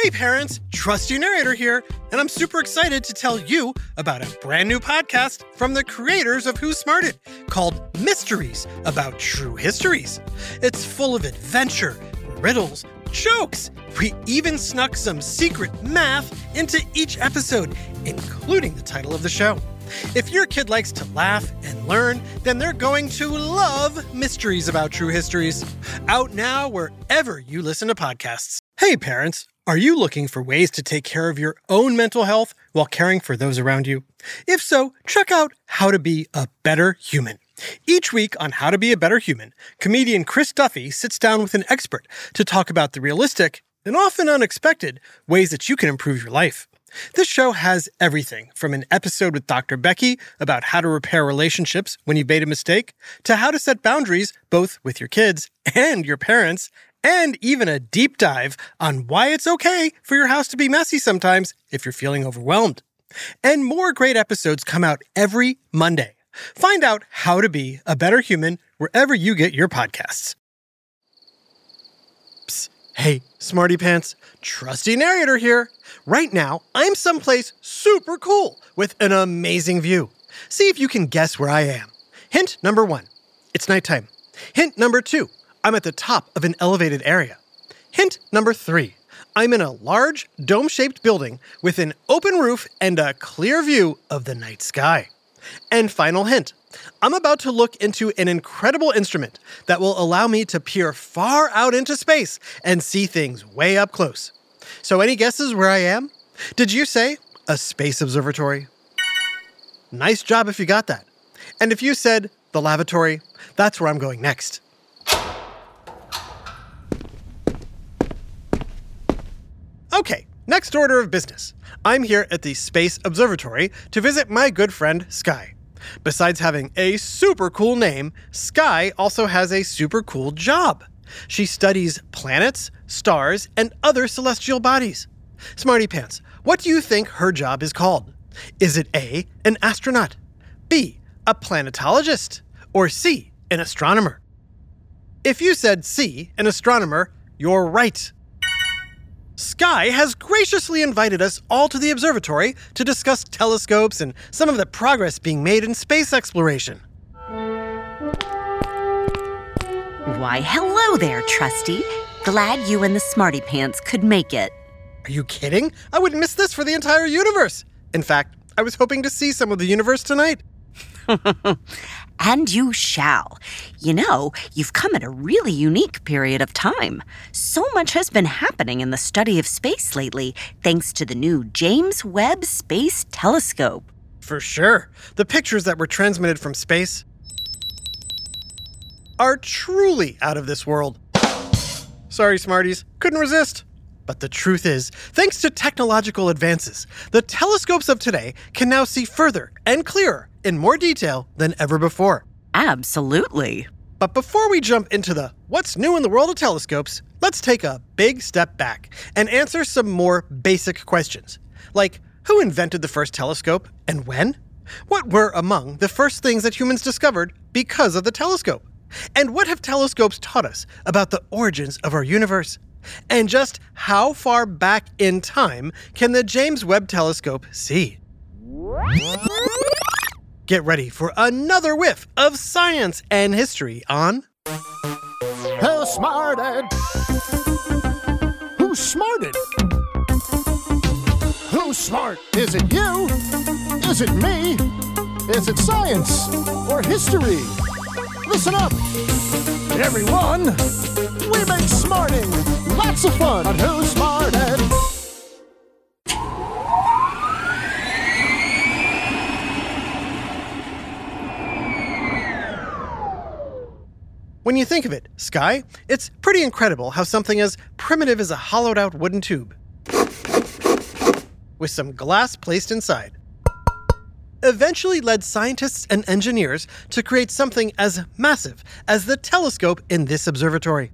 Hey parents, Trusty Narrator here, and I'm super excited to tell you about a brand new podcast from the creators of Who Smarted called Mysteries About True Histories. It's full of adventure, riddles, jokes. We even snuck some secret math into each episode, including the title of the show. If your kid likes to laugh and learn, then they're going to love Mysteries About True Histories. Out now wherever you listen to podcasts. Hey parents, are you looking for ways to take care of your own mental health while caring for those around you? If so, check out How to Be a Better Human. Each week on How to Be a Better Human, comedian Chris Duffy sits down with an expert to talk about the realistic and often unexpected ways that you can improve your life. This show has everything from an episode with Dr. Becky about how to repair relationships when you made a mistake, to how to set boundaries both with your kids and your parents, and even a deep dive on why it's okay for your house to be messy sometimes if you're feeling overwhelmed. And more great episodes come out every Monday. Find out how to be a better human wherever you get your podcasts. Psst. Hey, Smarty Pants, Trusty Narrator here. Right now, I'm someplace super cool with an amazing view. See if you can guess where I am. Hint number 1, it's nighttime. Hint number 2, I'm at the top of an elevated area. Hint number 3, I'm in a large dome-shaped building with an open roof and a clear view of the night sky. And final hint, I'm about to look into an incredible instrument that will allow me to peer far out into space and see things way up close. So any guesses where I am? Did you say a space observatory? Nice job if you got that. And if you said the lavatory, that's where I'm going next. Okay, next order of business. I'm here at the Space Observatory to visit my good friend Sky. Besides having a super cool name, Sky also has a super cool job. She studies planets, stars, and other celestial bodies. Smarty Pants, what do you think her job is called? Is it A, an astronaut, B, a planetologist, or C, an astronomer? If you said C, an astronomer, you're right. Sky has graciously invited us all to the observatory to discuss telescopes and some of the progress being made in space exploration. Why, hello there, Trusty. Glad you and the Smarty Pants could make it. Are you kidding? I would miss this for the entire universe. In fact, I was hoping to see some of the universe tonight. And you shall. You know, you've come at a really unique period of time. So much has been happening in the study of space lately, thanks to the new James Webb Space Telescope. For sure. The pictures that were transmitted from space are truly out of this world. Sorry, Smarties, couldn't resist. But the truth is, thanks to technological advances, the telescopes of today can now see further and clearer in more detail than ever before. Absolutely. But before we jump into the what's new in the world of telescopes, let's take a big step back and answer some more basic questions. Like, who invented the first telescope and when? What were among the first things that humans discovered because of the telescope? And what have telescopes taught us about the origins of our universe? And just how far back in time can the James Webb Telescope see? Get ready for another whiff of science and history on Who Smarted? Who's smarted? Who's smart? Is it you? Is it me? Is it science or history? Listen up, everyone. We make smarting lots of fun on Who Smarted? When you think of it, Sky, it's pretty incredible how something as primitive as a hollowed-out wooden tube with some glass placed inside eventually led scientists and engineers to create something as massive as the telescope in this observatory.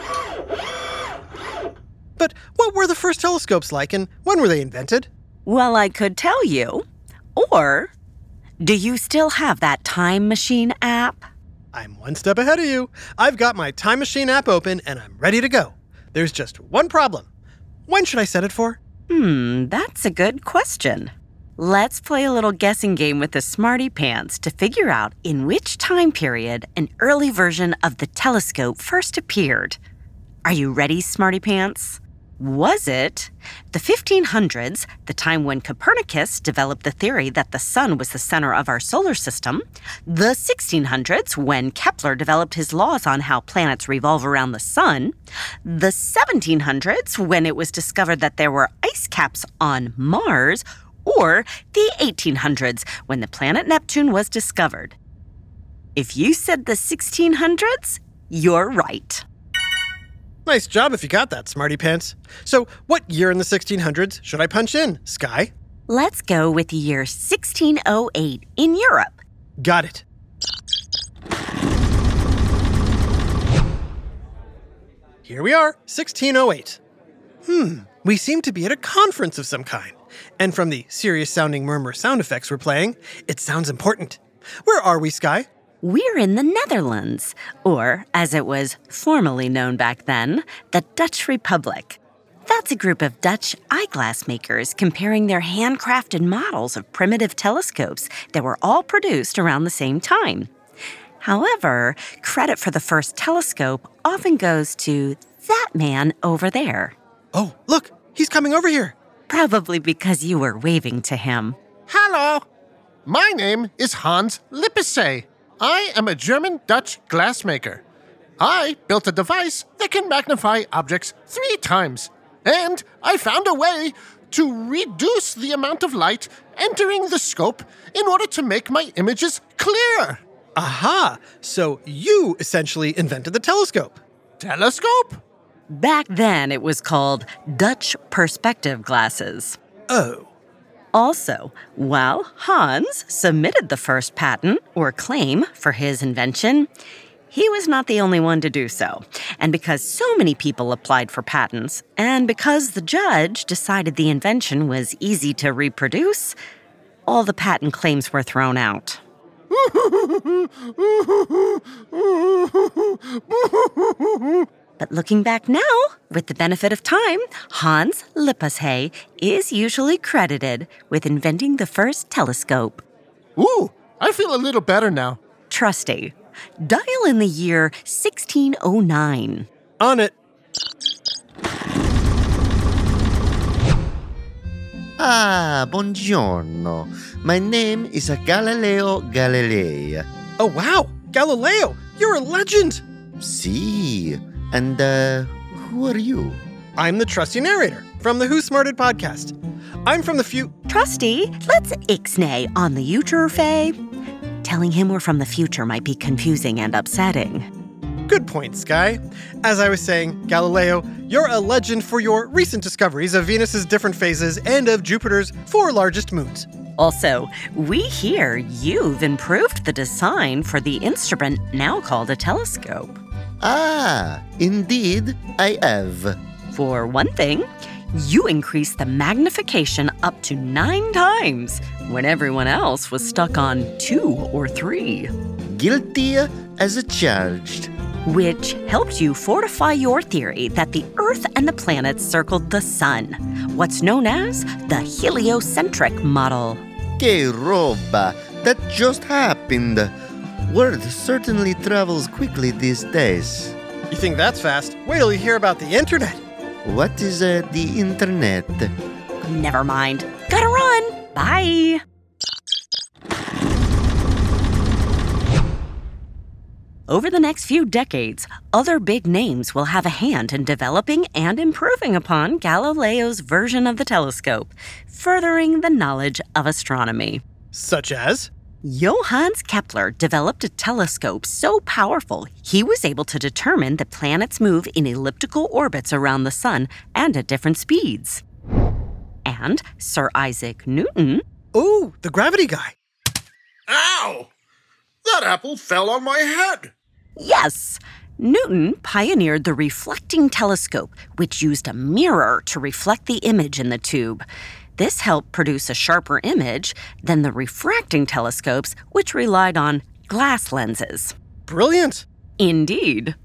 But what were the first telescopes like, and when were they invented? Well, I could tell you. Or, do you still have that time machine app? I'm one step ahead of you. I've got my Time Machine app open and I'm ready to go. There's just one problem. When should I set it for? That's a good question. Let's play a little guessing game with the Smarty Pants to figure out in which time period an early version of the telescope first appeared. Are you ready, Smarty Pants? Was it the 1500s, the time when Copernicus developed the theory that the sun was the center of our solar system, the 1600s, when Kepler developed his laws on how planets revolve around the sun, the 1700s, when it was discovered that there were ice caps on Mars, or the 1800s, when the planet Neptune was discovered? If you said the 1600s, you're right. Nice job if you got that, Smarty Pants. So, what year in the 1600s should I punch in, Sky? Let's go with the year 1608 in Europe. Got it. Here we are, 1608. We seem to be at a conference of some kind. And from the serious-sounding murmur sound effects we're playing, it sounds important. Where are we, Sky? We're in the Netherlands, or, as it was formerly known back then, the Dutch Republic. That's a group of Dutch eyeglass makers comparing their handcrafted models of primitive telescopes that were all produced around the same time. However, credit for the first telescope often goes to that man over there. Oh, look, he's coming over here. Probably because you were waving to him. Hello. My name is Hans Lippershey. I am a German-Dutch glassmaker. I built a device that can magnify objects 3 times. And I found a way to reduce the amount of light entering the scope in order to make my images clear. Aha! So you essentially invented the telescope. Telescope? Back then, it was called Dutch perspective glasses. Oh. Also, while Hans submitted the first patent or claim for his invention, he was not the only one to do so. And because so many people applied for patents, and because the judge decided the invention was easy to reproduce, all the patent claims were thrown out. But looking back now, with the benefit of time, Hans Lippershey is usually credited with inventing the first telescope. Ooh, I feel a little better now. Trusty, dial in the year 1609. On it. Ah, buongiorno. My name is Galileo Galilei. Oh, wow! Galileo, you're a legend! See, and who are you? I'm the trusty narrator from the Who Smarted podcast. I'm from the Trusty, let's ixnay on the future, Faye. Telling him we're from the future might be confusing and upsetting. Good point, Sky. As I was saying, Galileo, you're a legend for your recent discoveries of Venus's different phases and of Jupiter's 4 largest moons. Also, we hear you've improved the design for the instrument now called a telescope. Ah, indeed, I have. For one thing, you increased the magnification up to 9 times when everyone else was stuck on 2 or 3. Guilty as charged. Which helped you fortify your theory that the Earth and the planets circled the sun, what's known as the heliocentric model. Que roba! That just happened. Word certainly travels quickly these days. You think that's fast? Wait till you hear about the internet. What is the internet? Never mind. Gotta run. Bye. Over the next few decades, other big names will have a hand in developing and improving upon Galileo's version of the telescope, furthering the knowledge of astronomy. Such as? Johannes Kepler developed a telescope so powerful he was able to determine that planets move in elliptical orbits around the sun and at different speeds. And Sir Isaac Newton... Oh, the gravity guy. Ow! That apple fell on my head. Yes! Newton pioneered the reflecting telescope, which used a mirror to reflect the image in the tube. This helped produce a sharper image than the refracting telescopes, which relied on glass lenses. Brilliant. Indeed.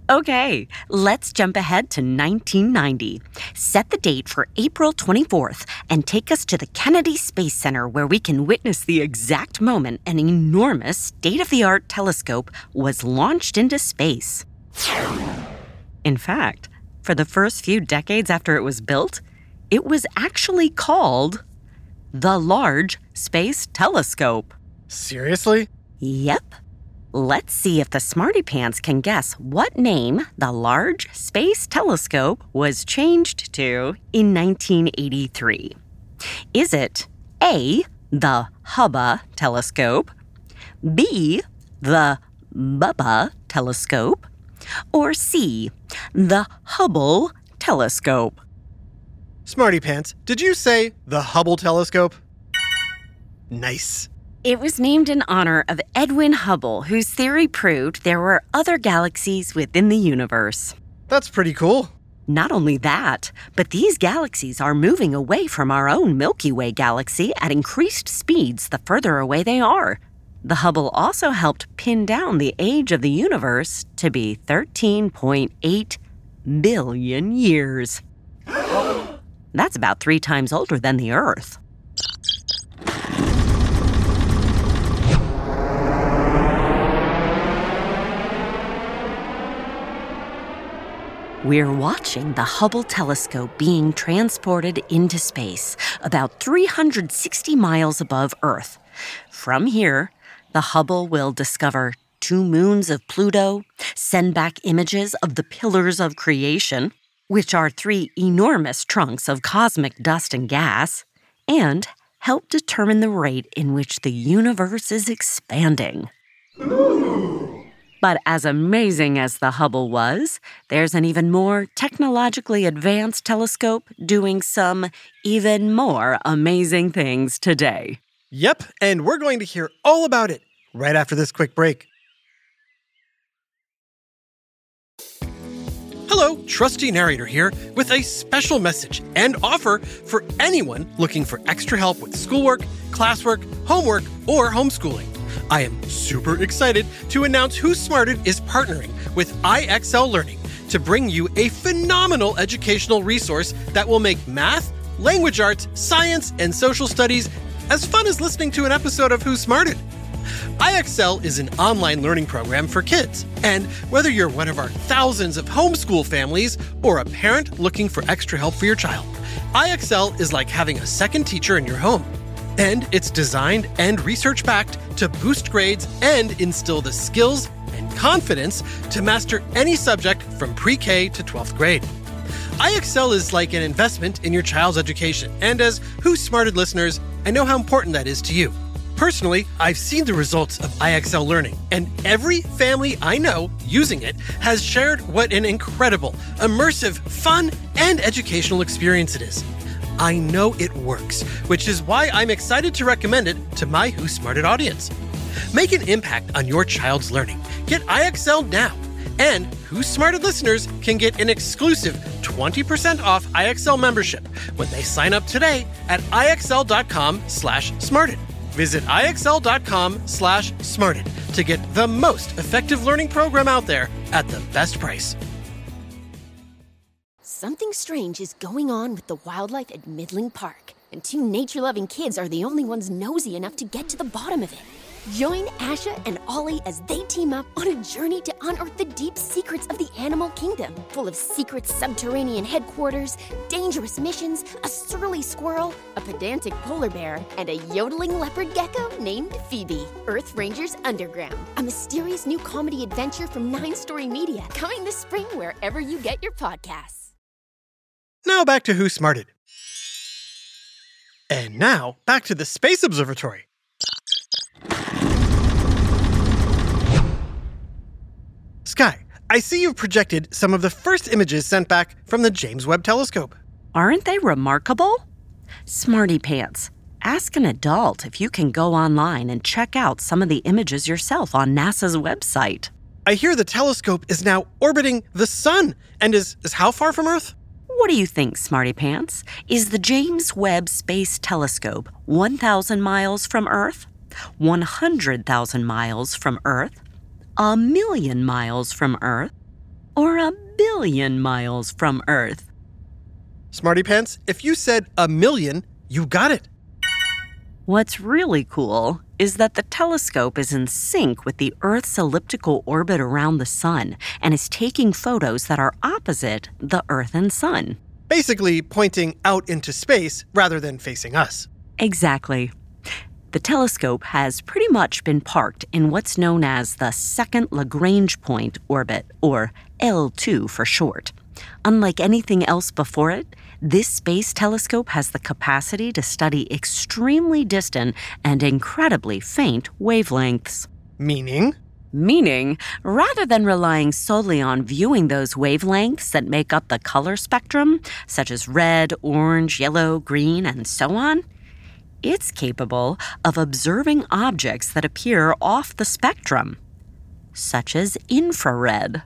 Okay, let's jump ahead to 1990. Set the date for April 24th and take us to the Kennedy Space Center where we can witness the exact moment an enormous state-of-the-art telescope was launched into space. In fact, for the first few decades after it was built, it was actually called the Large Space Telescope. Seriously? Yep. Let's see if the Smarty Pants can guess what name the Large Space Telescope was changed to in 1983. Is it A, the Hubble Telescope, B, the Bubba Telescope, or C, the Hubble Telescope? Smarty Pants, did you say the Hubble telescope? Nice. It was named in honor of Edwin Hubble, whose theory proved there were other galaxies within the universe. That's pretty cool. Not only that, but these galaxies are moving away from our own Milky Way galaxy at increased speeds the further away they are. The Hubble also helped pin down the age of the universe to be 13.8 billion years. That's about 3 times older than the Earth. We're watching the Hubble telescope being transported into space, about 360 miles above Earth. From here, the Hubble will discover 2 moons of Pluto, send back images of the pillars of creation, which are 3 enormous trunks of cosmic dust and gas, and help determine the rate in which the universe is expanding. But as amazing as the Hubble was, there's an even more technologically advanced telescope doing some even more amazing things today. Yep, and we're going to hear all about it right after this quick break. Hello, Trusty Narrator here with a special message and offer for anyone looking for extra help with schoolwork, classwork, homework, or homeschooling. I am super excited to announce Who Smarted is partnering with IXL Learning to bring you a phenomenal educational resource that will make math, language arts, science, and social studies as fun as listening to an episode of Who Smarted. IXL is an online learning program for kids, and whether you're one of our thousands of homeschool families or a parent looking for extra help for your child, IXL is like having a second teacher in your home. And it's designed and research-backed to boost grades and instill the skills and confidence to master any subject from pre-K to 12th grade. IXL is like an investment in your child's education, and as Who Smarted listeners, I know how important that is to you. Personally, I've seen the results of IXL Learning, and every family I know using it has shared what an incredible, immersive, fun, and educational experience it is. I know it works, which is why I'm excited to recommend it to my Who Smarted audience. Make an impact on your child's learning. Get IXL now. And Who Smarted listeners can get an exclusive 20% off IXL membership when they sign up today at IXL.com/smarted. Visit IXL.com/smarted to get the most effective learning program out there at the best price. Something strange is going on with the wildlife at Midland Park, and 2 nature-loving kids are the only ones nosy enough to get to the bottom of it. Join Asha and Ollie as they team up on a journey to unearth the deep secrets of the animal kingdom, full of secret subterranean headquarters, dangerous missions, a surly squirrel, a pedantic polar bear, and a yodeling leopard gecko named Phoebe. Earth Rangers Underground, a mysterious new comedy adventure from 9 Story Media, coming this spring wherever you get your podcasts. Now back to Who Smarted. And now back to the Space Observatory. Sky, I see you've projected some of the first images sent back from the James Webb Telescope. Aren't they remarkable? Smarty Pants, ask an adult if you can go online and check out some of the images yourself on NASA's website. I hear the telescope is now orbiting the sun and is how far from Earth? What do you think, Smarty Pants? Is the James Webb Space Telescope 1,000 miles from Earth? 100,000 miles from Earth? 1,000,000 miles from Earth? or 1,000,000,000 miles from Earth. Smarty Pants, if you said 1,000,000, you got it. What's really cool is that the telescope is in sync with the Earth's elliptical orbit around the sun and is taking photos that are opposite the Earth and sun. Basically pointing out into space rather than facing us. Exactly. The telescope has pretty much been parked in what's known as the second Lagrange point orbit, or L2 for short. Unlike anything else before it, this space telescope has the capacity to study extremely distant and incredibly faint wavelengths. Meaning? Meaning, rather than relying solely on viewing those wavelengths that make up the color spectrum, such as red, orange, yellow, green, and so on, it's capable of observing objects that appear off the spectrum, such as infrared.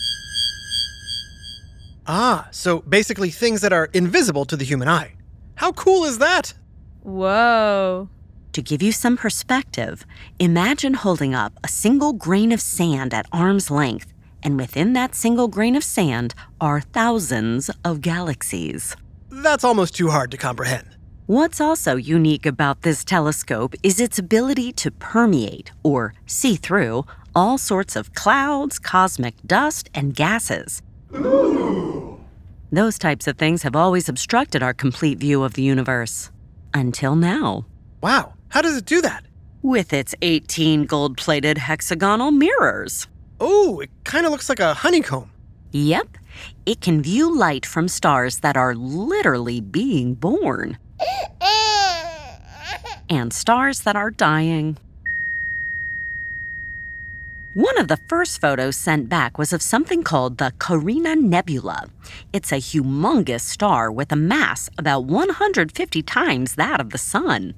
Ah, so basically things that are invisible to the human eye. How cool is that? Whoa. To give you some perspective, imagine holding up a single grain of sand at arm's length, and within that single grain of sand are thousands of galaxies. That's almost too hard to comprehend. What's also unique about this telescope is its ability to permeate, or see through, all sorts of clouds, cosmic dust, and gases. Ooh. Those types of things have always obstructed our complete view of the universe. Until now. Wow, how does it do that? With its 18 gold-plated hexagonal mirrors. Oh, it kind of looks like a honeycomb. Yep, it can view light from stars that are literally being born. And stars that are dying. One of the first photos sent back was of something called the Carina Nebula. It's a humongous star with a mass about 150 times that of the sun.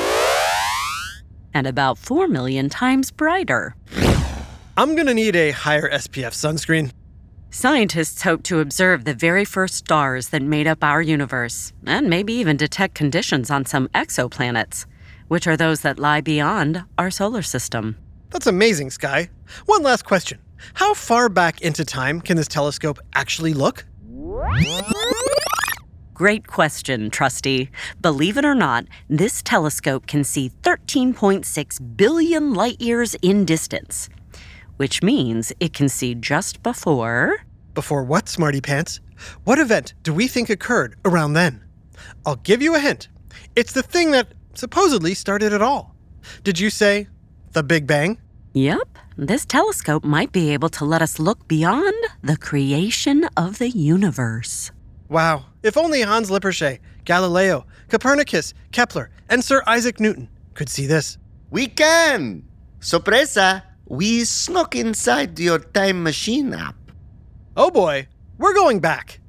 And about 4 million times brighter. I'm gonna need a higher SPF sunscreen. Scientists hope to observe the very first stars that made up our universe, and maybe even detect conditions on some exoplanets, which are those that lie beyond our solar system. That's amazing, Sky. One last question. How far back into time can this telescope actually look? Great question, Trusty. Believe it or not, this telescope can see 13.6 billion light years in distance, which means it can see just before... Before what, Smarty Pants? What event do we think occurred around then? I'll give you a hint. It's the thing that supposedly started it all. Did you say the Big Bang? Yep. This telescope might be able to let us look beyond the creation of the universe. Wow. If only Hans Lippershey, Galileo, Copernicus, Kepler, and Sir Isaac Newton could see this. We can! Sorpresa! We snuck inside your time machine app. Oh boy, we're going back.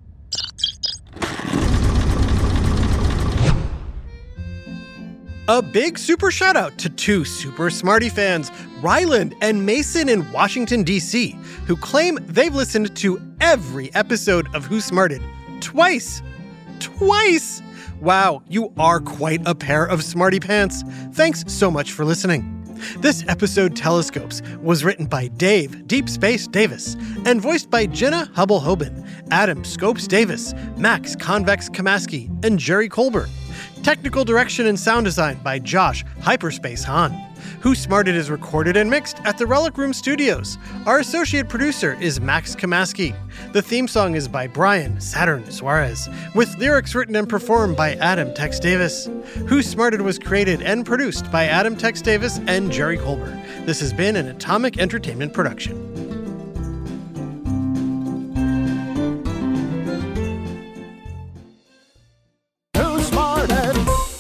A big super shout out to two super smarty fans, Ryland and Mason in Washington, D.C., who claim they've listened to every episode of Who Smarted twice. Twice! Wow, you are quite a pair of smarty pants. Thanks so much for listening. This episode, Telescopes, was written by Dave Deep Space Davis and voiced by Jenna Hubble-Hoban, Adam Scopes Davis, Max Convex Kamaski, and Jerry Colbert. Technical direction and sound design by Josh Hyperspace Hahn. Who Smarted is recorded and mixed at the Relic Room Studios. Our associate producer is Max Kamaski. The theme song is by Brian Saturn Suarez, with lyrics written and performed by Adam Tex Davis. Who Smarted was created and produced by Adam Tex Davis and Jerry Colbert. This has been an Atomic Entertainment production. Who Smarted?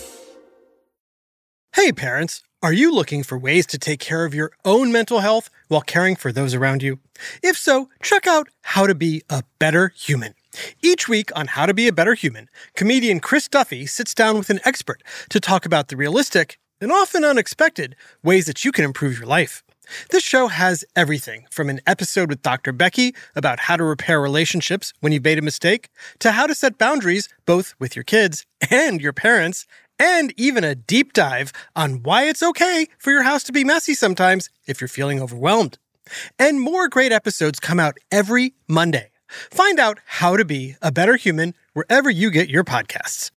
Hey parents, are you looking for ways to take care of your own mental health while caring for those around you? If so, check out How to Be a Better Human. Each week on How to Be a Better Human, comedian Chris Duffy sits down with an expert to talk about the realistic and often unexpected ways that you can improve your life. This show has everything from an episode with Dr. Becky about how to repair relationships when you've made a mistake, to how to set boundaries both with your kids and your parents, and even a deep dive on why it's okay for your house to be messy sometimes if you're feeling overwhelmed. And more great episodes come out every Monday. Find out how to be a better human wherever you get your podcasts.